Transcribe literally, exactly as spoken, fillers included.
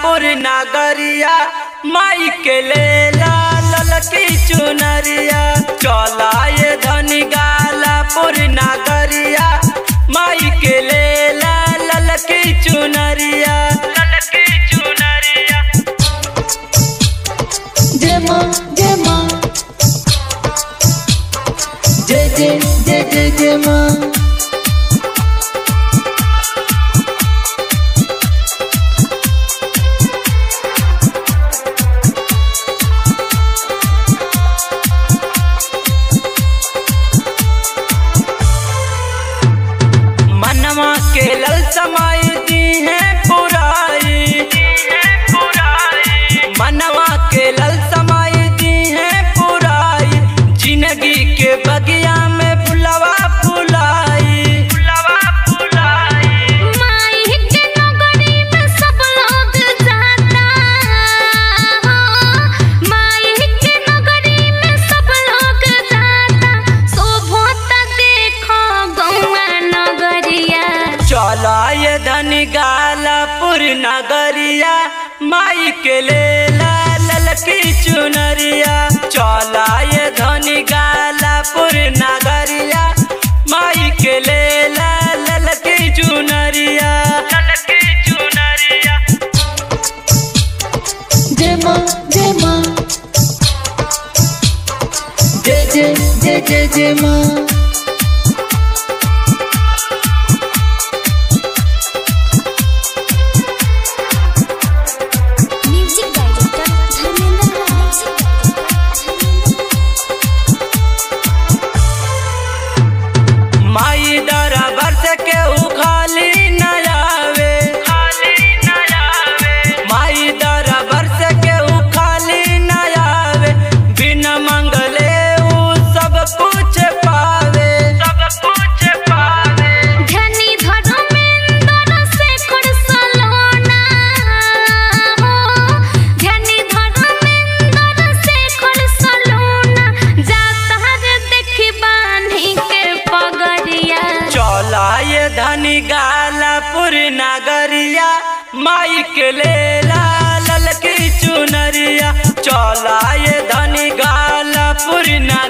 गालापुर नगरिया माई के लेला ललकी चुनरिया। चला ये धनी गालापुर नगरिया माई के लेला ललकी चुनरिया ललकी चुनरिया। जय मां जय मां जय जय जय जय जय मां। मनवा के लल समाई दी है पुराई, मनवा के लल समाई दी है पुराई। जिंदगी के बगिया में फुलवा फुलाई फुलवा फुलाई। माई के नगरी में सब लोग जाता हो, माई के नगरी में सब लोग जाता। शोभता देखो गौआ नगरिया। चला ये धनी गालापुर नगरिया माई के लेला ललकी चुनरिया। चला ये धनी गालापुर नगरिया माई के लेला ललकी चुनरिया ललकी चुनरिया। जय मां जय मां जय जय जय जय जय मां। म्यूजिक डायरेक्टर धर्मेंद्र माई दरा बरस के उखाली न आवे खाली न आवे। माई दरा बरस के उखाली न आवे। बिना मंगले ऊ सब कुछ पावे सब कुछ पावे। धनी धर्मेंद्र शेखर सलोना हो, धनी धर्मेंद्र शेखर सलोना। जाता रे देखी बांधी के पगड़िया। चला ये धनी गालापुर नगरिया माई के लेला ललकी चुनरिया। चला ये धनी गालापुर नगरिया